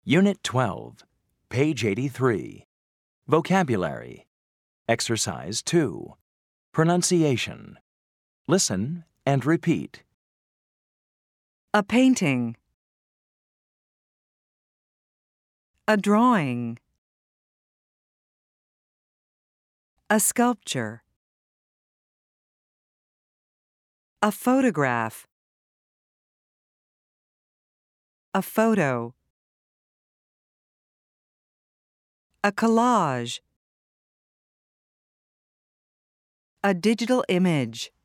Unit 12, page 83. Vocabulary. Exercise 2. Pronunciation. Listen and repeat. A painting. A drawing. A sculpture. A photograph. A photo. A collage. A digital image.